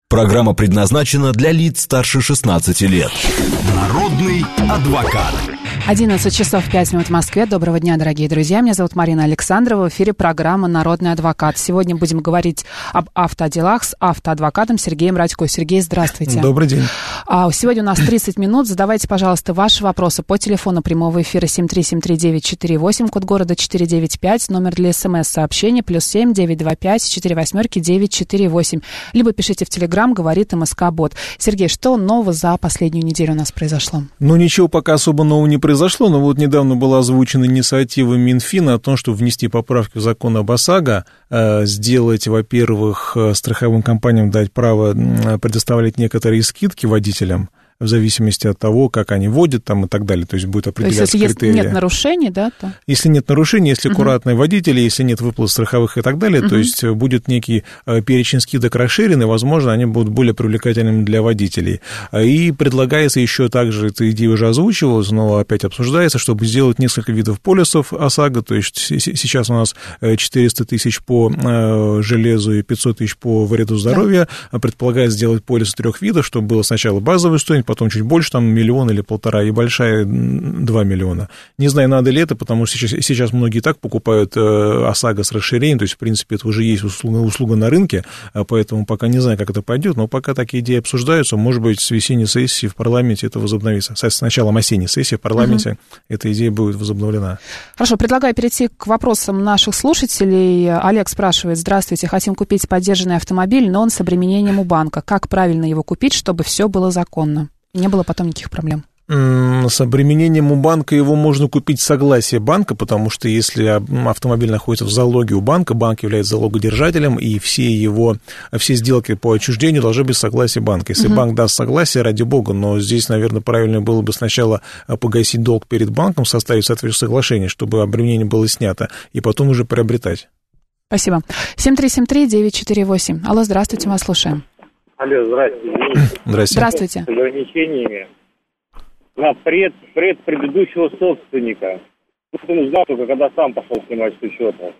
Программа предназначена для лиц старше 16 лет. Народный адвокат. 11 часов 5 минут в Москве. Доброго дня, дорогие друзья. Меня зовут Марина Александрова. В эфире программа «Народный адвокат». Сегодня будем говорить об автоделах с автоадвокатом Сергеем Радько. Сергей, здравствуйте. Добрый день. Сегодня у нас 30 минут. Задавайте, пожалуйста, ваши вопросы по телефону прямого эфира 7373948, код города 495, номер для СМС-сообщения +7 925 48 948. Либо пишите в Телеграм, говорит МСК-бот. Сергей, что нового за последнюю неделю у нас произошло? Ничего пока особо нового не произошло, но вот недавно была озвучена инициатива Минфина о том, чтобы внести поправки в закон об ОСАГО, сделать, во-первых, страховым компаниям дать право предоставлять некоторые скидки водителям, в зависимости от того, как они водят там и так далее. То есть будет определяться критерии. То есть, если нет нарушений, да? То... Если нет нарушений, если аккуратные водители, если нет выплат страховых и так далее, то есть будет некий перечень скидок расширенный, возможно, они будут более привлекательными для водителей. И предлагается еще также, эта идея уже озвучивалась, но опять обсуждается, чтобы сделать несколько видов полисов ОСАГО, то есть сейчас у нас 400 тысяч по железу и 500 тысяч по вреду здоровья, предполагается сделать полис 3 видов, чтобы было сначала базовый стоимость, потом чуть больше, там 1 миллион или 1,5, и большая 2 миллиона. Не знаю, надо ли это, потому что сейчас многие так покупают ОСАГО с расширением, то есть, в принципе, это уже есть услуга на рынке, поэтому пока не знаю, как это пойдет, но пока такие идеи обсуждаются, может быть, с весенней сессии в парламенте это возобновится. С началом осенней сессии в парламенте эта идея будет возобновлена. Хорошо, предлагаю перейти к вопросам наших слушателей. Олег спрашивает: здравствуйте, хотим купить подержанный автомобиль, но он с обременением у банка. Как правильно его купить, чтобы все было законно? Не было потом никаких проблем. С обременением у банка его можно купить с согласия банка, потому что если автомобиль находится в залоге у банка, банк является залогодержателем, и все сделки по отчуждению должны быть с согласия банка. Если банк даст согласие, ради бога, но здесь, наверное, правильно было бы сначала погасить долг перед банком, составить соответствующее соглашение, чтобы обременение было снято, и потом уже приобретать. Спасибо. 7373948. Алло, здравствуйте, мы вас слушаем. Алло, здравствуйте. Здравствуйте. С ограничениями на предыдущего собственника. Он узнал только, когда сам пошел снимать с учета.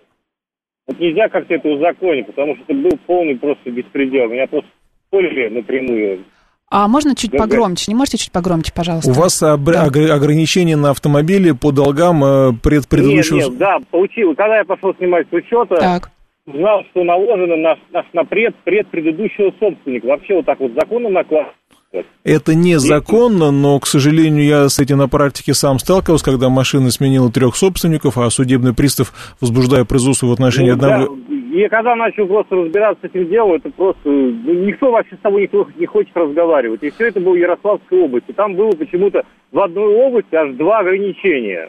Вот нельзя как-то это узаконить, потому что это был полный просто беспредел. Меня просто спорили напрямую. А можно чуть погромче? Не можете чуть погромче, пожалуйста? У вас ограничения на автомобили по долгам предыдущего... Нет, да, получил. Когда я пошел снимать с учета... Так. Узнал, что наложено на предыдущего собственника. Вообще вот так вот законом накладывать. Это незаконно, но, к сожалению, я с этим на практике сам сталкивался, когда машина сменила 3 собственников, а судебный пристав, возбуждая производство в отношении одного... Да, и когда начал просто разбираться с этим делом, это просто... Никто вообще с тобой не хочет разговаривать. И все это было в Ярославской области. Там было почему-то в одной области аж 2 ограничения.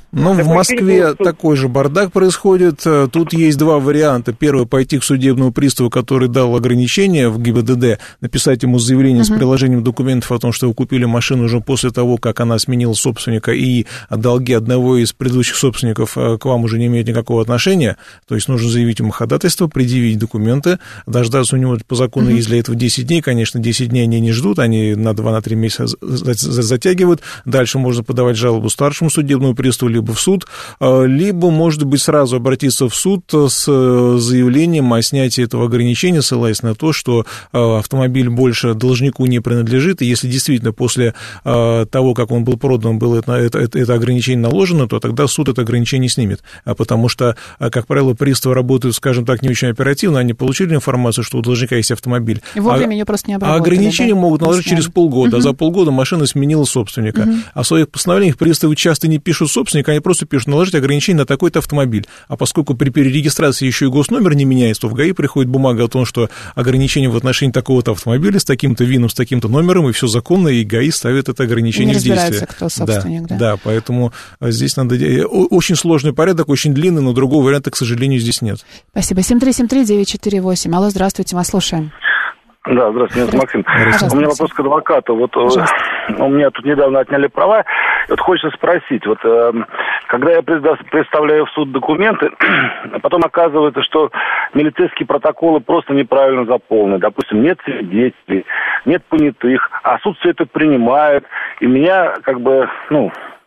В Москве такой же бардак происходит. Тут есть 2 варианта. Первый — пойти к судебному приставу, который дал ограничение в ГИБДД, написать ему заявление с приложением документов о том, что вы купили машину уже после того, как она сменила собственника, и долги одного из предыдущих собственников к вам уже не имеют никакого отношения. То есть нужно заявить ему ходатайство, предъявить документы, дождаться у него по закону есть для этого 10 дней. Конечно, 10 дней они не ждут, они на 2-3 месяца затягивают. Дальше можно подавать жалобу старшему судебному приставу, либо в суд, либо, может быть, сразу обратиться в суд с заявлением о снятии этого ограничения, ссылаясь на то, что автомобиль больше должнику не принадлежит, и если действительно после того, как он был продан, было это ограничение наложено, то тогда суд это ограничение снимет, потому что, как правило, приставы работают, скажем так, не очень оперативно, они получили информацию, что у должника есть автомобиль, и вовремя ее просто не обработали, ограничения могут наложить через полгода, а за полгода машина сменила собственника, а в своих постановлениях приставы часто не пишут собственника, они просто пишут: наложить ограничение на такой-то автомобиль. А поскольку при перерегистрации еще и госномер не меняется, то в ГАИ приходит бумага о том, что ограничение в отношении такого-то автомобиля с таким-то ВИНом, с таким-то номером, и все законно, и ГАИ ставит это ограничение в действие. Не разбирается, кто собственник, да, поэтому здесь надо... Очень сложный порядок, очень длинный, но другого варианта, к сожалению, здесь нет. Спасибо. 7373948. Алло, здравствуйте, вас слушаем. Да, здравствуйте, меня зовут Максим. У меня вопрос к адвокату. Вот у меня тут недавно отняли права. Вот хочется спросить, вот когда я представляю в суд документы, потом оказывается, что милицейские протоколы просто неправильно заполнены. Допустим, нет свидетелей, нет понятых, а суд все это принимает. И меня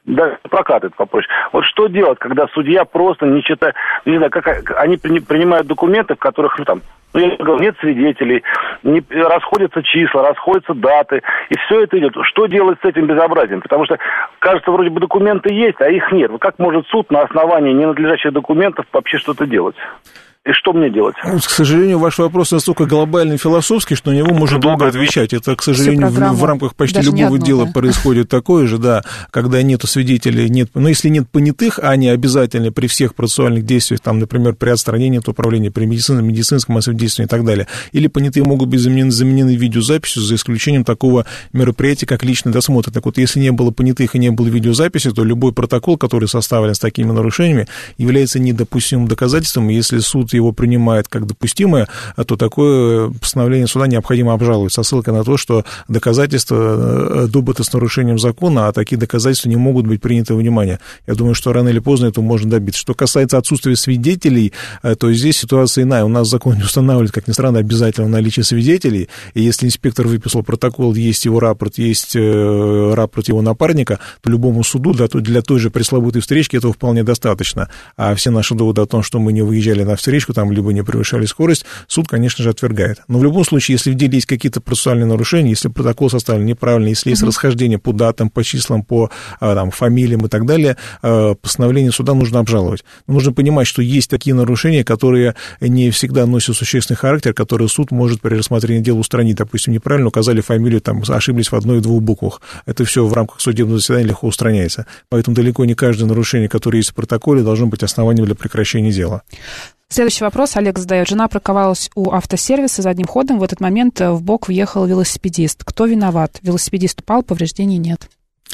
Да, прокат это попроще. Вот что делать, когда судья просто не читает, не знаю, как они принимают документы, в которых, я говорю, нет свидетелей, расходятся числа, расходятся даты, и все это идет. Что делать с этим безобразием? Потому что, кажется, вроде бы документы есть, а их нет. Как может суд на основании ненадлежащих документов вообще что-то делать? И что мне делать? К сожалению, ваш вопрос настолько глобальный и философский, что на него можно долго отвечать. Это, к сожалению, в рамках почти любого дела происходит такое же, да, когда нету свидетелей, если нет понятых, а они обязательны при всех процессуальных действиях, например, при отстранении от управления, при медицинском освидетельствовании и так далее, или понятые могут быть заменены видеозаписью, за исключением такого мероприятия, как личный досмотр. Так вот, если не было понятых и не было видеозаписи, то любой протокол, который составлен с такими нарушениями, является недопустимым доказательством, и если суд его принимает как допустимое, то такое постановление суда необходимо обжаловать со ссылкой на то, что доказательства добыты с нарушением закона, а такие доказательства не могут быть приняты во внимание. Я думаю, что рано или поздно этого можно добиться. Что касается отсутствия свидетелей, то здесь ситуация иная. У нас закон не устанавливает, как ни странно, обязательно наличие свидетелей, и если инспектор выписал протокол, есть его рапорт, есть рапорт его напарника, то любому суду для той же пресловутой встречки этого вполне достаточно. А все наши доводы о том, что мы не выезжали на встречку, либо не превышали скорость, суд, конечно же, отвергает. Но в любом случае, если в деле есть какие-то процессуальные нарушения, если протокол составлен неправильно, если есть расхождение по датам, по числам, по фамилиям и так далее, постановление суда нужно обжаловать. Но нужно понимать, что есть такие нарушения, которые не всегда носят существенный характер, которые суд может при рассмотрении дела устранить. Допустим, неправильно указали фамилию, ошиблись в одной и двух буквах. Это все в рамках судебного заседания легко устраняется. Поэтому далеко не каждое нарушение, которое есть в протоколе, должно быть основанием для прекращения дела. Следующий вопрос Олег задает. Жена парковалась у автосервиса задним ходом. В этот момент в бок въехал велосипедист. Кто виноват? Велосипедист упал, повреждений нет.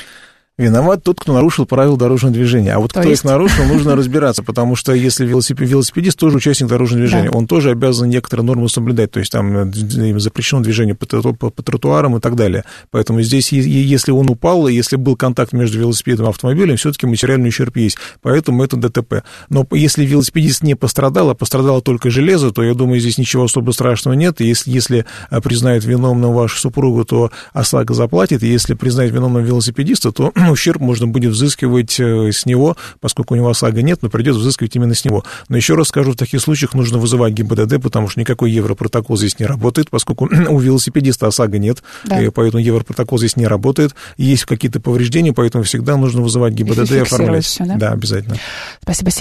Виноват тот, кто нарушил правила дорожного движения. А вот кто их нарушил, нужно разбираться, потому что если велосипедист тоже участник дорожного движения, он тоже обязан некоторые нормы соблюдать, то есть там запрещено движение по тротуарам и так далее. Поэтому здесь, если он упал, если был контакт между велосипедом и автомобилем, все-таки материальный ущерб есть, поэтому это ДТП. Но если велосипедист не пострадал, а пострадало только железо, то, я думаю, здесь ничего особо страшного нет. И если признают виновным вашу супругу, то ОСАГО заплатит, и если признают виновным велосипедиста, то ущерб можно будет взыскивать с него, поскольку у него ОСАГО нет, но придется взыскивать именно с него. Но еще раз скажу, в таких случаях нужно вызывать ГИБДД, потому что никакой европротокол здесь не работает, поскольку у велосипедиста ОСАГО нет, и поэтому европротокол здесь не работает. Есть какие-то повреждения, поэтому всегда нужно вызывать ГИБДД и оформлять. Все, да? Да, обязательно. Спасибо.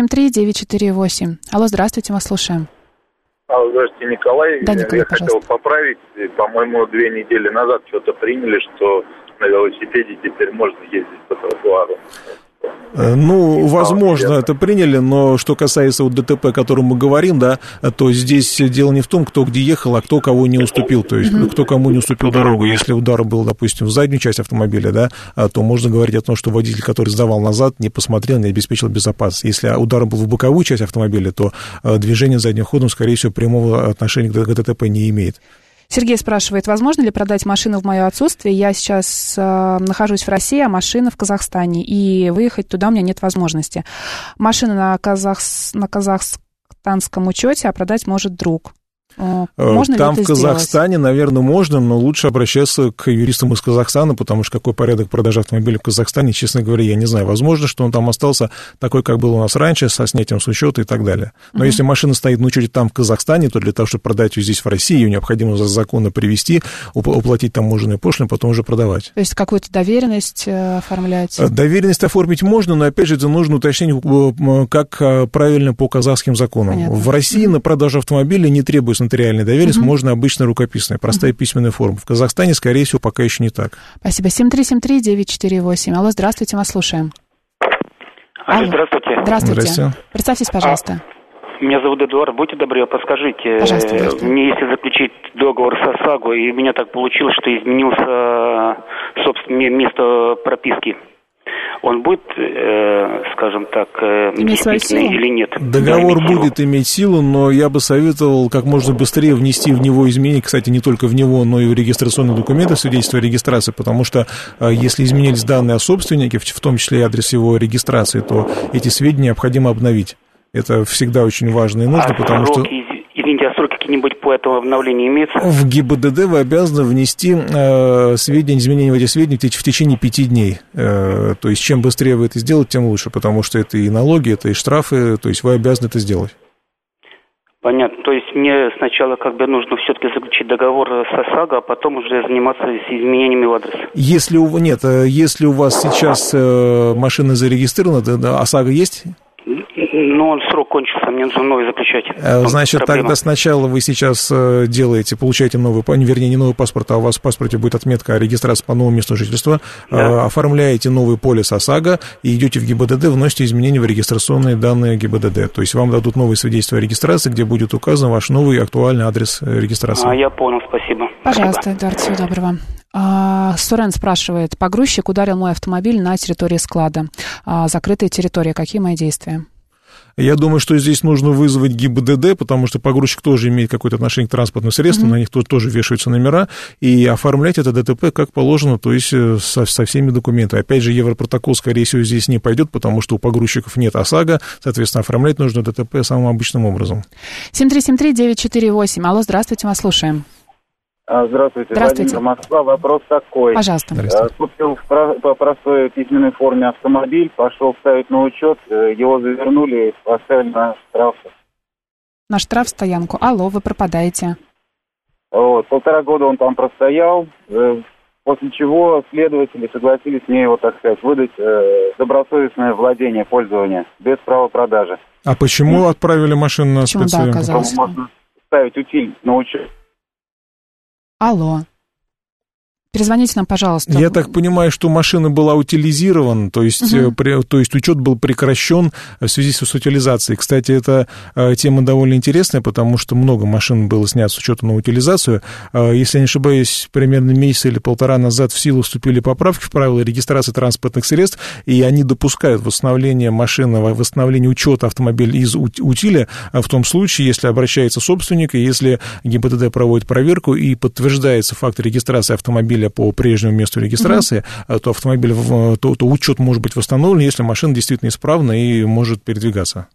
7373-948. Алло, здравствуйте, вас слушаем. Алло, здравствуйте, Николай. Да, Николай, я хотел поправить. По-моему, 2 недели назад что-то приняли, что на велосипеде теперь можно ездить по тротуару. Возможно, это приняли, но что касается ДТП, о котором мы говорим, да, то здесь дело не в том, кто где ехал, а кто кого не уступил, то есть кто кому не уступил дорогу. Если удар был, допустим, в заднюю часть автомобиля, да, то можно говорить о том, что водитель, который сдавал назад, не посмотрел, не обеспечил безопасность. Если удар был в боковую часть автомобиля, то движение задним ходом, скорее всего, прямого отношения к ДТП не имеет. Сергей спрашивает, возможно ли продать машину в мое отсутствие? Я сейчас нахожусь в России, а машина в Казахстане, и выехать туда у меня нет возможности. Машина на казахстанском учете, а продать может друг. Можно там ли это в Казахстане, наверное, можно, но лучше обращаться к юристам из Казахстана, потому что какой порядок продажи автомобиля в Казахстане, честно говоря, я не знаю. Возможно, что он там остался такой, как был у нас раньше, со снятием с учета и так далее. Но если машина стоит на учете там, в Казахстане, то для того, чтобы продать ее здесь, в России, ее необходимо законно привезти, уплатить таможенные пошлины, потом уже продавать. То есть какую-то доверенность оформлять? Доверенность оформить можно, но, опять же, это нужно уточнить, как правильно по казахским законам. Понятно. В России на продажу автомобиля не требуется нотариальная доверенность, можно обычно рукописная, простая письменная форма. В Казахстане, скорее всего, пока еще не так. Спасибо. 7373-948. Алло, здравствуйте, вас слушаем. Алло, здравствуйте. Здравствуйте. Представьтесь, пожалуйста. Меня зовут Эдуард. Будьте добры, подскажите, мне если заключить договор с ОСАГО, и у меня так получилось, что изменился, собственно, место прописки, он будет, скажем так, действительный или нет? Договор будет иметь силу, но я бы советовал как можно быстрее внести в него изменения, кстати, не только в него, но и в регистрационные документы, свидетельство о регистрации, потому что если изменились данные о собственнике, в том числе и адрес его регистрации, то эти сведения необходимо обновить. Это всегда очень важно и нужно, потому что... Извините, а сроки какие-нибудь по этому обновлению имеются? В ГИБДД вы обязаны внести изменения в эти сведения в течение 5 дней. То есть, чем быстрее вы это сделаете, тем лучше, потому что это и налоги, это и штрафы, то есть, вы обязаны это сделать. Понятно. То есть, мне сначала нужно все-таки заключить договор с ОСАГО, а потом уже заниматься изменениями в адрес. Если у вас сейчас машина зарегистрирована, ОСАГО есть? Ну, он срок кончился, мне нужно новый заключать. Значит, тогда сначала вы сейчас получаете новый, вернее, не новый паспорт, а у вас в паспорте будет отметка о регистрации по новому месту жительства, да. Оформляете новый полис ОСАГО и идете в ГИБДД, вносите изменения в регистрационные данные ГИБДД. То есть вам дадут новые свидетельства о регистрации, где будет указан ваш новый актуальный адрес регистрации. Я понял, спасибо. Пожалуйста, Эдуард, всего доброго. Сурен спрашивает, погрузчик ударил мой автомобиль на территории склада. Закрытая территория, какие мои действия? Я думаю, что здесь нужно вызвать ГИБДД, потому что погрузчик тоже имеет какое-то отношение к транспортным средствам, на них тоже вешаются номера, и оформлять это ДТП как положено, то есть со всеми документами. Опять же, Европротокол, скорее всего, здесь не пойдет, потому что у погрузчиков нет ОСАГО, соответственно, оформлять нужно ДТП самым обычным образом. 7373948. Алло, здравствуйте, вас слушаем. Здравствуйте, Владимир, Москва. Вопрос такой. Пожалуйста. Купил по простой письменной форме автомобиль, пошел ставить на учет, его завернули и поставили на штраф. На штраф-стоянку. Алло, вы пропадаете. 1,5 года он там простоял, после чего следователи согласились мне его, так сказать, выдать добросовестное владение, пользование, без права продажи. А почему отправили машину на спецстоянку? Можно ставить утиль на учет. Алло. Перезвоните нам, пожалуйста. Я так понимаю, что машина была утилизирована, то есть учет был прекращен в связи с утилизацией. Кстати, эта тема довольно интересная, потому что много машин было снято с учета на утилизацию. Если я не ошибаюсь, примерно месяц или полтора назад в силу вступили поправки в правила регистрации транспортных средств, и они допускают восстановление машины, восстановление учета автомобиля из утиля в том случае, если обращается собственник, и если ГИБДД проводит проверку и подтверждается факт регистрации автомобиля по прежнему месту регистрации, то автомобиль, то учет может быть восстановлен, если машина действительно исправна и может передвигаться.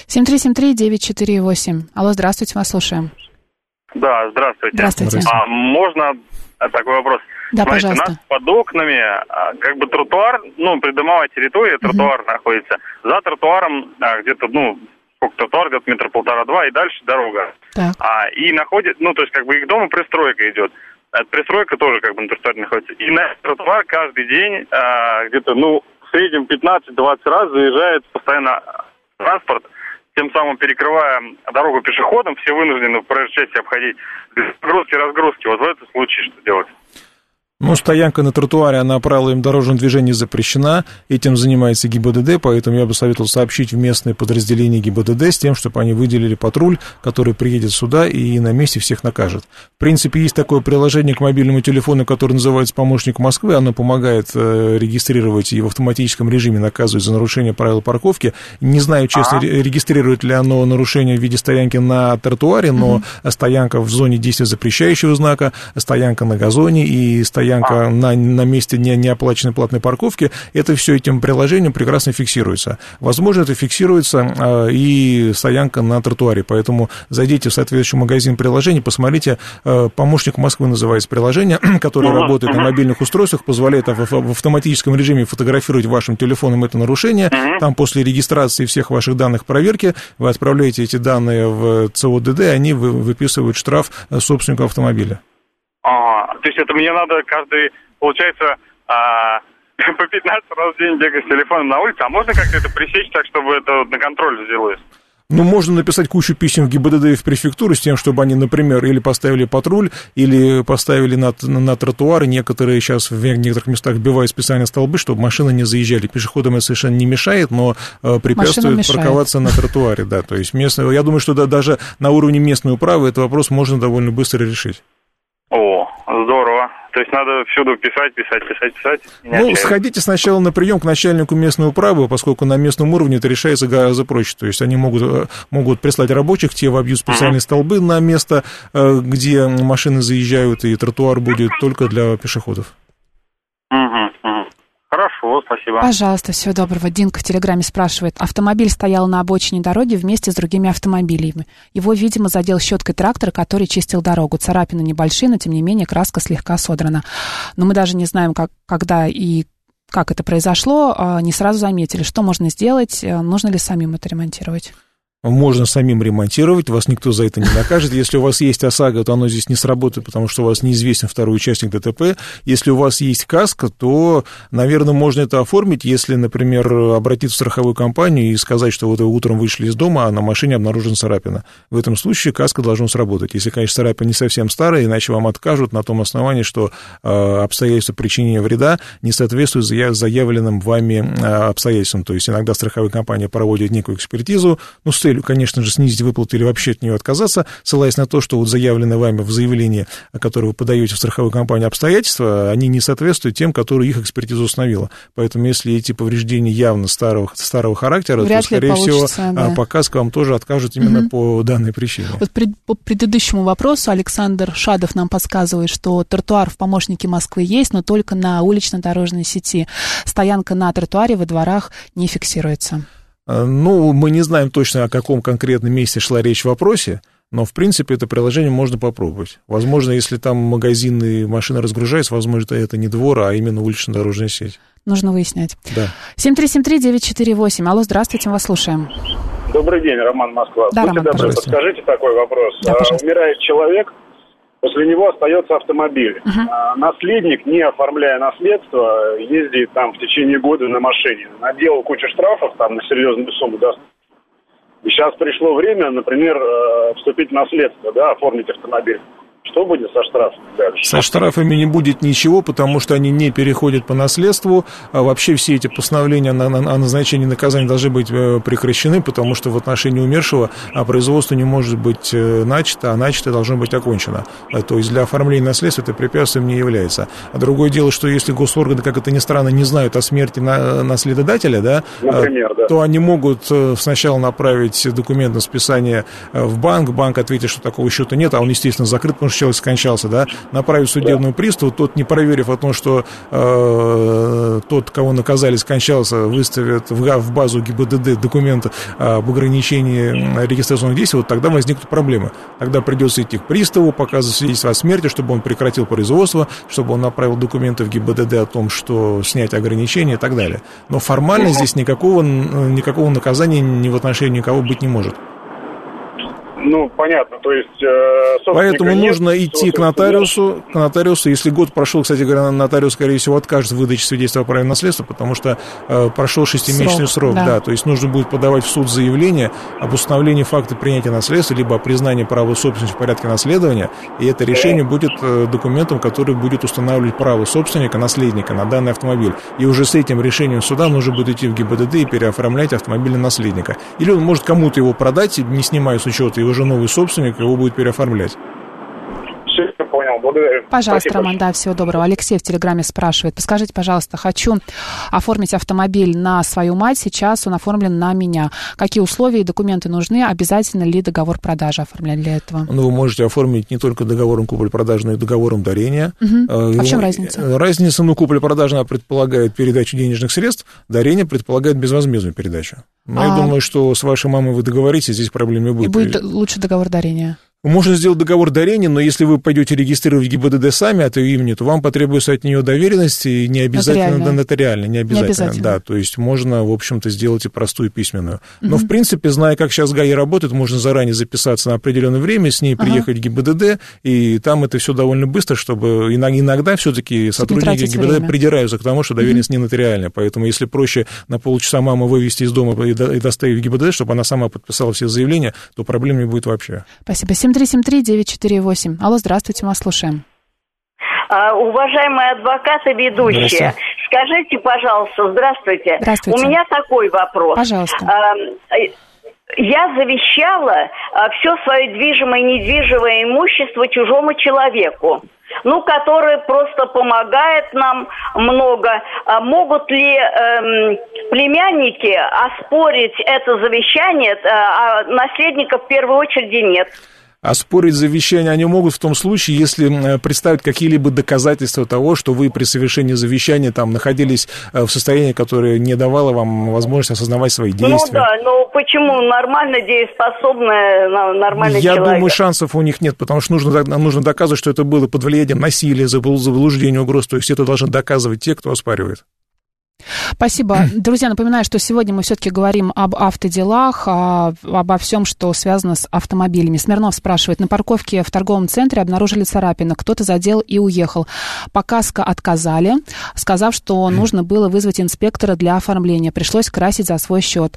7373948. Алло, здравствуйте, вас слушаем. Да, здравствуйте. Здравствуйте. Можно такой вопрос? Да, смотрите, пожалуйста. У нас под окнами тротуар, придомовая территория, тротуар находится. За тротуаром где-то, сколько тротуар, где-то 1,5-2 и дальше дорога. Так. И находит, их дома пристройка идет. Эта пристройка тоже на тротуаре находится. И на тротуар каждый день где-то, в среднем 15-20 раз заезжает постоянно транспорт, тем самым перекрывая дорогу пешеходам, все вынуждены в проезжей части обходить без разгрузки. Вот в этом случае что делать? Стоянка на тротуаре, она правилами дорожного движения запрещена, этим занимается ГИБДД, поэтому я бы советовал сообщить в местные подразделения ГИБДД с тем, чтобы они выделили патруль, который приедет сюда и на месте всех накажет. В принципе, есть такое приложение к мобильному телефону, которое называется «Помощник Москвы», оно помогает регистрировать и в автоматическом режиме наказывать за нарушение правил парковки. Не знаю, честно, регистрирует ли оно нарушение в виде стоянки на тротуаре, но стоянка в зоне действия запрещающего знака, стоянка на газоне и стоянка на месте неоплаченной платной парковки, это все этим приложением прекрасно фиксируется. Возможно, это фиксируется и стоянка на тротуаре, поэтому зайдите в соответствующий магазин приложений, посмотрите, «Помощник Москвы» называется приложение, которое работает на мобильных устройствах, позволяет в автоматическом режиме фотографировать вашим телефоном это нарушение, там после регистрации всех ваших данных проверки вы отправляете эти данные в ЦОДД, они выписывают штраф собственнику автомобиля. То есть это мне надо получается, по 15 раз в день бегать с телефоном на улице, а можно как-то это пресечь так, чтобы это на контроль взялось? Можно написать кучу писем в ГИБДД и в префектуру с тем, чтобы они, например, или поставили патруль, или поставили на тротуары. Некоторые сейчас в некоторых местах вбивают специальные столбы, чтобы машины не заезжали. Пешеходам это совершенно не мешает, но препятствует парковаться на тротуаре. Да, то есть я думаю, что даже на уровне местной управы этот вопрос можно довольно быстро решить. Здорово. То есть надо всюду писать. Сходите сначала на прием к начальнику местной управы, поскольку на местном уровне это решается гораздо проще. То есть они могут прислать рабочих, те вобьют специальные столбы на место, где машины заезжают, и тротуар будет только для пешеходов. Хорошо, спасибо. Пожалуйста, всего доброго. Динка в Телеграме спрашивает. Автомобиль стоял на обочине дороги вместе с другими автомобилями. Его, видимо, задел щеткой трактор, который чистил дорогу. Царапины небольшие, но, тем не менее, краска слегка содрана. Но мы даже не знаем, когда и как это произошло. Не сразу заметили. Что можно сделать? Нужно ли самим это ремонтировать? Можно самим ремонтировать, вас никто за это не накажет. Если у вас есть ОСАГО, то оно здесь не сработает, потому что у вас неизвестен второй участник ДТП. Если у вас есть каска, то, наверное, можно это оформить, если, например, обратиться в страховую компанию и сказать, что вот вы утром вышли из дома, а на машине обнаружена царапина. В этом случае каска должна сработать. Если, конечно, царапина не совсем старая, иначе вам откажут на том основании, что обстоятельства причинения вреда не соответствуют заявленным вами обстоятельствам. То есть иногда страховая компания проводит некую экспертизу, с целью, конечно же, снизить выплату или вообще от нее отказаться, ссылаясь на то, что вот заявленные вами в заявлении, которое вы подаете в страховую компанию, обстоятельства, они не соответствуют тем, которые их экспертиза установила. Поэтому, если эти повреждения явно старого характера, то, скорее всего, по каске вам тоже откажут именно по данной причине. Вот по предыдущему вопросу Александр Шадов нам подсказывает, что тротуар в Помощнике Москвы есть, но только на улично-дорожной сети. Стоянка на тротуаре во дворах не фиксируется. Мы не знаем точно, о каком конкретном месте шла речь в вопросе, но, в принципе, это приложение можно попробовать. Возможно, если там магазины, машины разгружаются, возможно, это не двор, а именно улично-дорожная сеть. Нужно выяснять. Да. 7373948. Алло, здравствуйте, мы вас слушаем. Добрый день, Роман, Москва. Да, Будьте Роман, добры, подскажите такой вопрос. Да, умирает человек, после него остается автомобиль. Наследник, не оформляя наследство, ездит там в течение года на машине. Наделал кучу штрафов там на серьезную сумму, да. И сейчас пришло время, например, вступить в наследство, да, оформить автомобиль. Что будет со штрафами дальше? Со штрафами не будет ничего, потому что они не переходят по наследству. А вообще все эти постановления о назначении наказания должны быть прекращены, потому что в отношении умершего производство не может быть начато, а начато должно быть окончено. То есть для оформления наследства это препятствием не является. А другое дело, что если госорганы, как это ни странно, не знают о смерти наследодателя, да, например, то они могут сначала направить документ на списание в банк ответит, что такого счета нет, а он, естественно, закрыт, потому что человек скончался, да, направить судебную приставу, тот, не проверив о том, что тот, кого наказали, скончался, выставит в базу ГИБДД документ об ограничении регистрационных действий, вот тогда возникнут проблемы. Тогда придется идти к приставу, показывать свидетельство о смерти, чтобы он прекратил производство, чтобы он направил документы в ГИБДД о том, что снять ограничения и так далее. Но формально здесь никакого наказания ни в отношении никого быть не может. Понятно, то есть... Поэтому нужно идти к нотариусу. Если год прошел, кстати говоря, нотариус, скорее всего, откажет в выдаче свидетельства о праве наследства, потому что прошел 6-месячный срок. Да. То есть нужно будет подавать в суд заявление об установлении факта принятия наследства, либо о признании права собственности в порядке наследования, и это решение будет документом, который будет устанавливать право собственника, наследника на данный автомобиль. И уже с этим решением суда нужно будет идти в ГИБДД и переоформлять автомобиль на наследника. Или он может кому-то его продать, не снимая с учета, и уже новый собственник его будет переоформлять. Все, я понял, благодарю. Пожалуйста, спасибо. Роман, да, всего доброго. Алексей в Телеграме спрашивает. Подскажите, пожалуйста, хочу оформить автомобиль на свою мать, сейчас он оформлен на меня. Какие условия и документы нужны? Обязательно ли договор продажи оформлять для этого? Вы можете оформить не только договором купли-продажи, но и договором дарения. А в чем разница? Разница, купля-продажа предполагает передачу денежных средств, дарение предполагает безвозмездную передачу. Но я думаю, что с вашей мамой вы договоритесь, здесь проблем не будет. И будет лучше договор дарения? Можно сделать договор дарения, но если вы пойдете регистрировать ГИБДД сами от ее имени, то вам потребуется от нее доверенность, и не обязательно нотариально, не обязательно. Да, то есть можно, в общем-то, сделать и простую письменную. Но, в принципе, зная, как сейчас ГАИ работает, можно заранее записаться на определенное время, с ней приехать в ГИБДД, и там это все довольно быстро, чтобы иногда все-таки сотрудники ГИБДД придираются к тому, что доверенность не нотариальная. Поэтому, если проще на полчаса маму вывести из дома и доставить в ГИБДД, чтобы она сама подписала все заявления, то проблем не будет вообще. Спасибо. 7373948. Алло, здравствуйте, мы вас слушаем. Уважаемые адвокаты, ведущие, скажите, пожалуйста, здравствуйте. Здравствуйте. У меня такой вопрос. Пожалуйста. Я завещала все свое движимое и недвижимое имущество чужому человеку, который просто помогает нам много. Могут ли племянники оспорить это завещание, а наследников в первую очередь нет? Оспорить завещание они могут в том случае, если представить какие-либо доказательства того, что вы при совершении завещания там находились в состоянии, которое не давало вам возможность осознавать свои действия. Ну да, но почему нормально дееспособная, нормальный человек? Я думаю, шансов у них нет, потому что нужно доказывать, что это было под влиянием насилия, заблуждения, угроз. То есть это должны доказывать те, кто оспаривает. Спасибо. Друзья, напоминаю, что сегодня мы все-таки говорим об автоделах, обо всем, что связано с автомобилями. Смирнов спрашивает, на парковке в торговом центре обнаружили царапины, кто-то задел и уехал. По каско отказали, сказав, что нужно было вызвать инспектора для оформления. Пришлось красить за свой счет.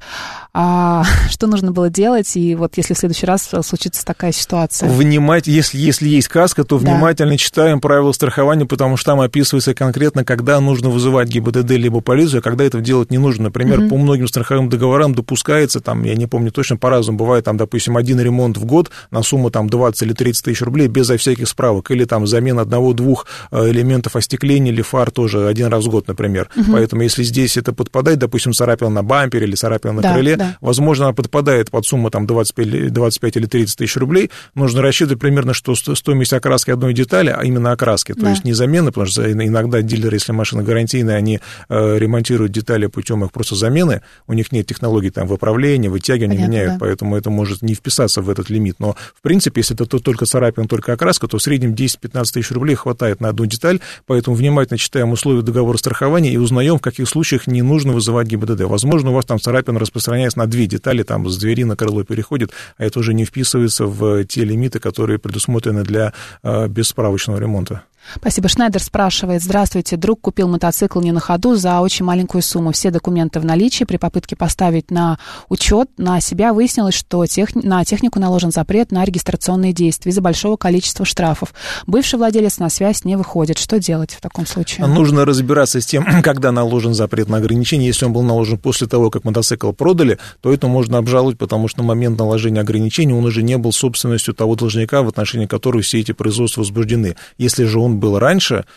Что нужно было делать, и вот если в следующий раз случится такая ситуация? Если есть каска, то внимательно читаем правила страхования, потому что там описывается конкретно, когда нужно вызывать ГИБДД либо полицию, а когда это делать не нужно. Например, по многим страховым договорам допускается, там, я не помню точно, по-разному бывает, там, допустим, один ремонт в год на сумму там 20 или 30 тысяч рублей безо всяких справок, или там замена одного-двух элементов остекления или фар тоже один раз в год, например. Поэтому если здесь это подпадает, допустим, царапина на бампере или царапина на крыле, возможно, она подпадает под сумму там 25 или 30 тысяч рублей, нужно рассчитывать примерно, что стоимость окраски одной детали, а именно окраски, то есть не замены, потому что иногда дилеры, если машина гарантийная, они ремонтируют детали путем их просто замены, у них нет технологий там выправления, вытягивания, меняют, поэтому это может не вписаться в этот лимит. Но, в принципе, если это только царапина, только окраска, то в среднем 10-15 тысяч рублей хватает на одну деталь, поэтому внимательно читаем условия договора страхования и узнаем, в каких случаях не нужно вызывать ГИБДД. Возможно, у вас там царапина распространяется на 2 детали, там с двери на крыло переходит, а это уже не вписывается в те лимиты, которые предусмотрены для бессправочного ремонта. Спасибо. Шнайдер спрашивает, здравствуйте, друг купил мотоцикл не на ходу за очень маленькую сумму. Все документы в наличии. При попытке поставить на учет на себя выяснилось, что на технику наложен запрет на регистрационные действия из-за большого количества штрафов. Бывший владелец на связь не выходит. Что делать в таком случае? Нужно разбираться с тем, когда наложен запрет на ограничение. Если он был наложен после того, как мотоцикл продали, то это можно обжаловать, потому что на момент наложения ограничений он уже не был собственностью того должника, в отношении которого все эти производства возбуждены. Если же он был раньше,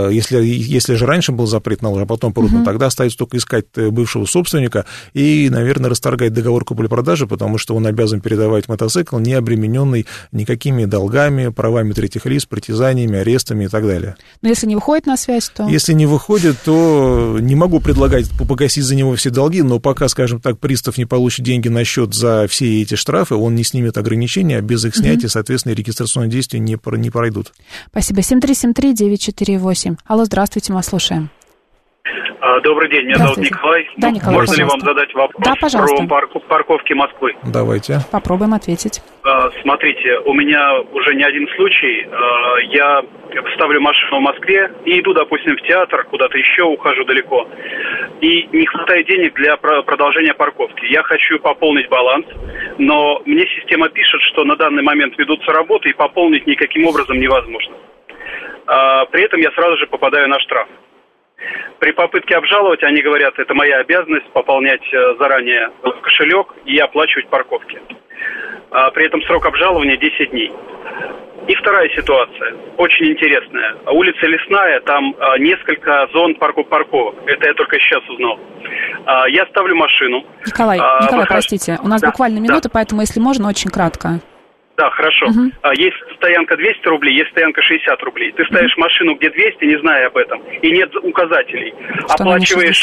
если же раньше был запрет наложен, а потом продан, тогда остается только искать бывшего собственника и, наверное, расторгать договор купли-продажи, потому что он обязан передавать мотоцикл, не обремененный никакими долгами, правами третьих лиц, притязаниями, арестами и так далее. Но если не выходит на связь, то... Если не выходит, то не могу предлагать погасить за него все долги, но пока, скажем так, пристав не получит деньги на счет за все эти штрафы, он не снимет ограничения, а без их снятия, соответственно, регистрационные действия не пройдут. Спасибо. 7373948. Алло, здравствуйте, мы вас слушаем. Добрый день, меня зовут Николай. Да, Николай, можно ли вам задать вопрос про парковки Москвы? Давайте. Попробуем ответить. Смотрите, у меня уже не один случай. Я ставлю машину в Москве и иду, допустим, в театр, куда-то еще, ухожу далеко. И не хватает денег для продолжения парковки. Я хочу пополнить баланс, но мне система пишет, что на данный момент ведутся работы и пополнить никаким образом невозможно. При этом я сразу же попадаю на штраф. При попытке обжаловать, они говорят, это моя обязанность пополнять заранее кошелек и оплачивать парковки. При этом срок обжалования 10 дней. И вторая ситуация, очень интересная. Улица Лесная, там несколько зон парковок. Это я только сейчас узнал. Я ставлю машину. Николай, простите, у нас буквально минута, поэтому, если можно, очень кратко. Да, хорошо. Есть стоянка 200 рублей, есть стоянка 60 рублей. Ты ставишь машину, где 200, не зная об этом, и нет указателей. Оплачиваешь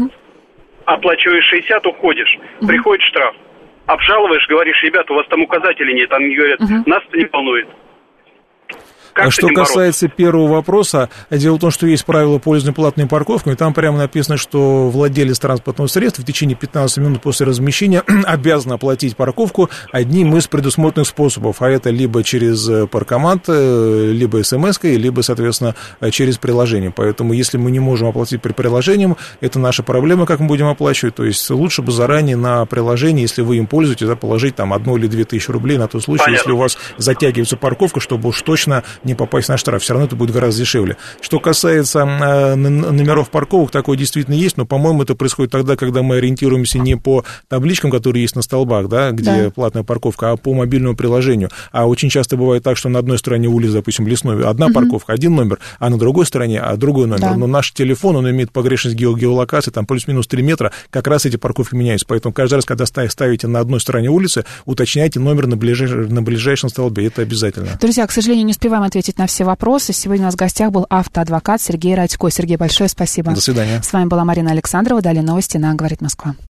60, уходишь. Приходит штраф. Обжалуешь, говоришь, ребята, у вас там указателей нет. Они говорят, нас это не волнует. Что касается первого вопроса, дело в том, что есть правила пользования платной парковкой, и там прямо написано, что владелец транспортного средства в течение 15 минут после размещения обязан оплатить парковку одним из предусмотренных способов, а это либо через паркомат, либо смс-кой, либо, соответственно, через приложение. Поэтому, если мы не можем оплатить при приложении, это наша проблема, как мы будем оплачивать. То есть лучше бы заранее на приложении, если вы им пользуетесь, положить там 1 или 2 тысячи рублей на тот случай, если у вас затягивается парковка, чтобы уж точно не попасть на штраф. Все равно это будет гораздо дешевле. Что касается номеров парковок, такое действительно есть, но, по-моему, это происходит тогда, когда мы ориентируемся не по табличкам, которые есть на столбах, да, где платная парковка, а по мобильному приложению. А очень часто бывает так, что на одной стороне улицы, допустим, Лесной, одна парковка, один номер, а на другой стороне другой номер. Да. Но наш телефон, он имеет погрешность геолокации, там плюс-минус 3 метра, как раз эти парковки меняются. Поэтому каждый раз, когда ставите на одной стороне улицы, уточняйте номер на ближайшем столбе. Это обязательно. Друзья, к сожалению, не успеваем ответить на все вопросы. Сегодня у нас в гостях был автоадвокат Сергей Радько. Сергей, большое спасибо. До свидания. С вами была Марина Александрова. Далее новости на «Говорит Москва».